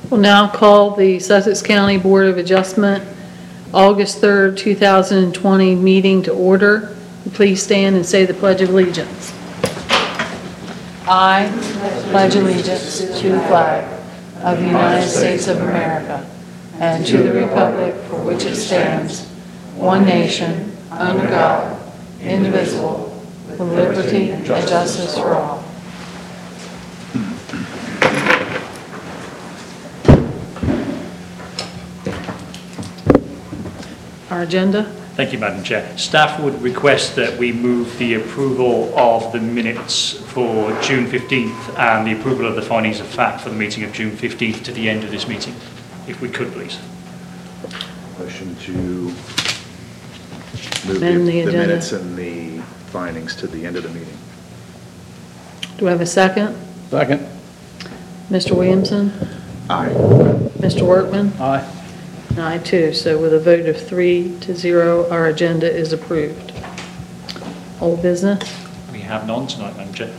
We'll now call the Sussex County Board of Adjustment August 3rd, 2020 meeting to order. Please stand and say the Pledge of Allegiance. I pledge allegiance to the flag of the United States of America and to the republic for which it stands, one nation, under God, indivisible, with liberty and justice for all. Our agenda. Thank you, Madam Chair. Staff would request that we move the approval of the minutes for June 15th and the approval of the findings of fact for the meeting of June 15th to the end of this meeting, if we could, please. Motion to move Amend the agenda. minutes and the findings to the end of the meeting. Do I have a second? Second. Mr. Williamson? Aye. Mr. Workman? Aye. And I too. So with a vote of 3-0, our agenda is approved. Old business? We have none tonight, Madam Chair.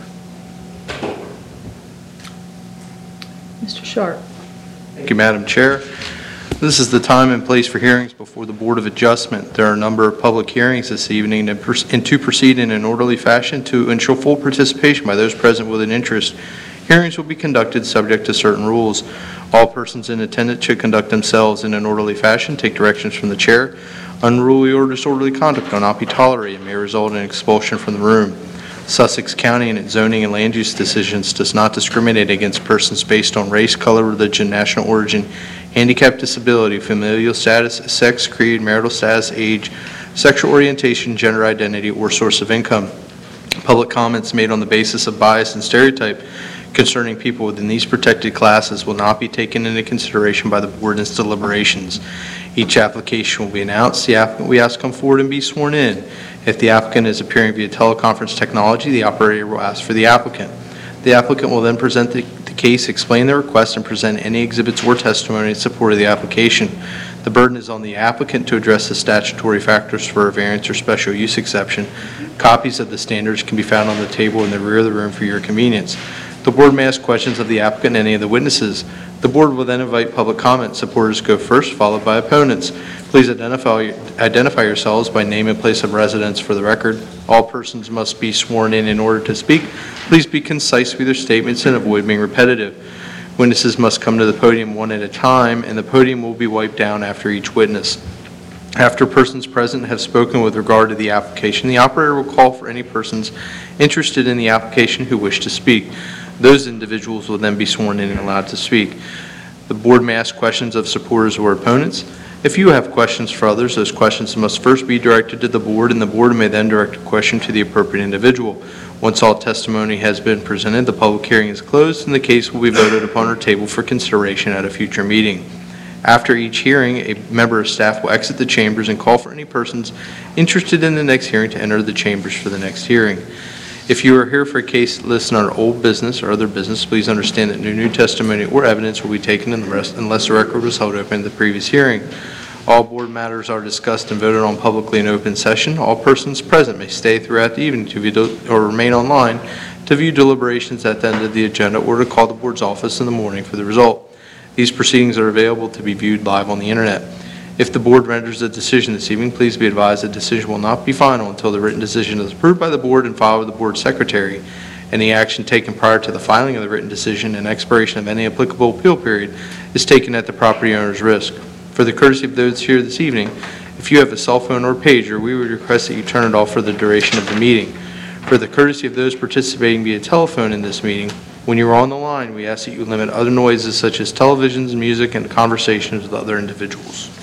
Mr. Sharp? Thank you, Madam Chair. This is the time and place for hearings before the Board of Adjustment. There are a number of public hearings this evening and to proceed in an orderly fashion to ensure full participation by those present with an interest. Hearings will be conducted subject to certain rules. All persons in attendance should conduct themselves in an orderly fashion, take directions from the chair. Unruly or disorderly conduct will not be tolerated and may result in expulsion from the room. Sussex County and its zoning and land use decisions does not discriminate against persons based on race, color, religion, national origin, handicap, disability, familial status, sex, creed, marital status, age, sexual orientation, gender identity, or source of income. Public comments made on the basis of bias and stereotype concerning people within these protected classes will not be taken into consideration by the board in its deliberations. Each application will be announced. The applicant we ask come forward and be sworn in. If the applicant is appearing via teleconference technology, the operator will ask for the applicant. The applicant will then present the case, explain the request, and present any exhibits or testimony in support of the application. The burden is on the applicant to address the statutory factors for a variance or special use exception. Copies of the standards can be found on the table in the rear of the room for your convenience. The board may ask questions of the applicant and any of the witnesses. The board will then invite public comment. Supporters go first, followed by opponents. Please identify yourselves by name and place of residence for the record. All persons must be sworn in order to speak. Please be concise with your statements and avoid being repetitive. Witnesses must come to the podium one at a time, and the podium will be wiped down after each witness. After persons present have spoken with regard to the application, the operator will call for any persons interested in the application who wish to speak. Those individuals will then be sworn in and allowed to speak. The board may ask questions of supporters or opponents. If you have questions for others, those questions must first be directed to the board, and the board may then direct a question to the appropriate individual. Once all testimony has been presented, the public hearing is closed, and the case will be voted upon or tabled for consideration at a future meeting. After each hearing, a member of staff will exit the chambers and call for any persons interested in the next hearing to enter the chambers for the next hearing. If you are here for a case listed under old business or other business, please understand that no new testimony or evidence will be taken unless the record was held open in the previous hearing. All board matters are discussed and voted on publicly in open session. All persons present may stay throughout the evening to view or remain online to view deliberations at the end of the agenda or to call the board's office in the morning for the result. These proceedings are available to be viewed live on the internet. If the board renders a decision this evening, please be advised the decision will not be final until the written decision is approved by the board and filed with the board secretary. Any action taken prior to the filing of the written decision and expiration of any applicable appeal period is taken at the property owner's risk. For the courtesy of those here this evening, if you have a cell phone or pager, we would request that you turn it off for the duration of the meeting. For the courtesy of those participating via telephone in this meeting, when you are on the line, we ask that you limit other noises such as televisions, music, and conversations with other individuals.